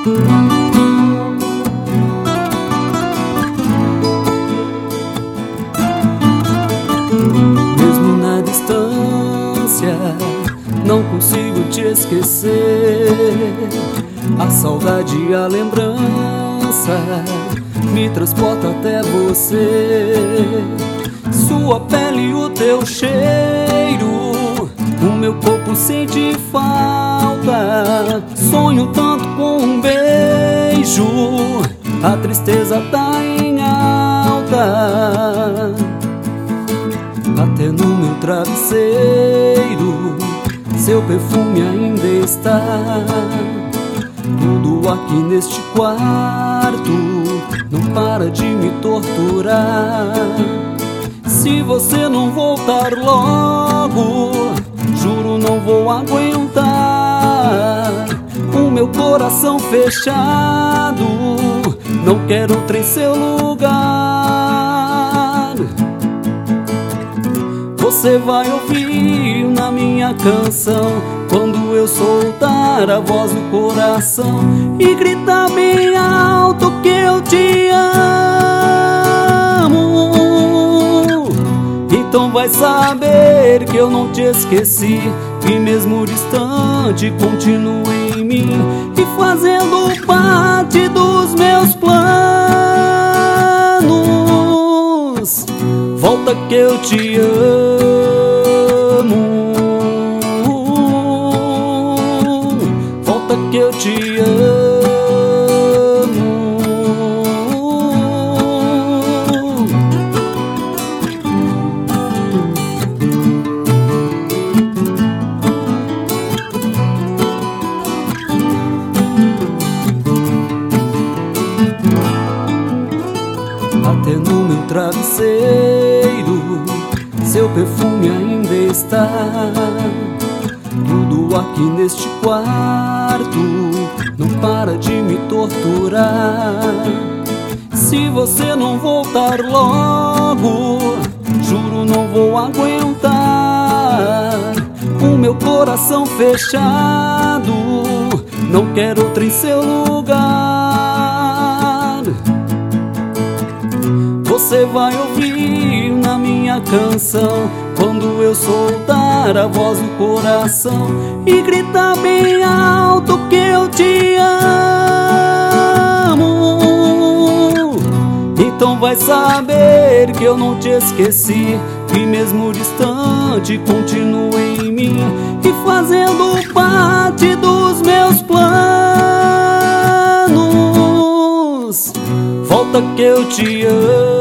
Mesmo na distância, não consigo te esquecer. A saudade e a lembrança me transporta até você. Sua pele e o teu cheiro, o meu corpo sente falta. Sonho tanto com um beijo, a tristeza tá em alta. Até no meu travesseiro, seu perfume ainda está. Tudo aqui neste quarto não para de me torturar. Se você não voltar logo, juro não vou aguentar. O meu coração fechado não quer outra em seu lugar. Você vai ouvir na minha canção quando eu soltar a voz do coração e gritar bem alto que eu te amo. Então vai saber que eu não te esqueci, e mesmo distante continuo em mim e fazendo parte dos meus planos. Volta que eu te amo. Volta que eu te amo. Até no meu travesseiro, seu perfume ainda está. Tudo aqui neste quarto não para de me torturar. Se você não voltar logo, juro não vou aguentar. O meu coração fechado não quer outra em seu lugar. Você vai ouvir na minha canção quando eu soltar a voz do coração e gritar bem alto que eu te amo. Então vai saber que eu não te esqueci, e mesmo distante continuo em mim e fazendo parte dos meus planos. Volta que eu te amo.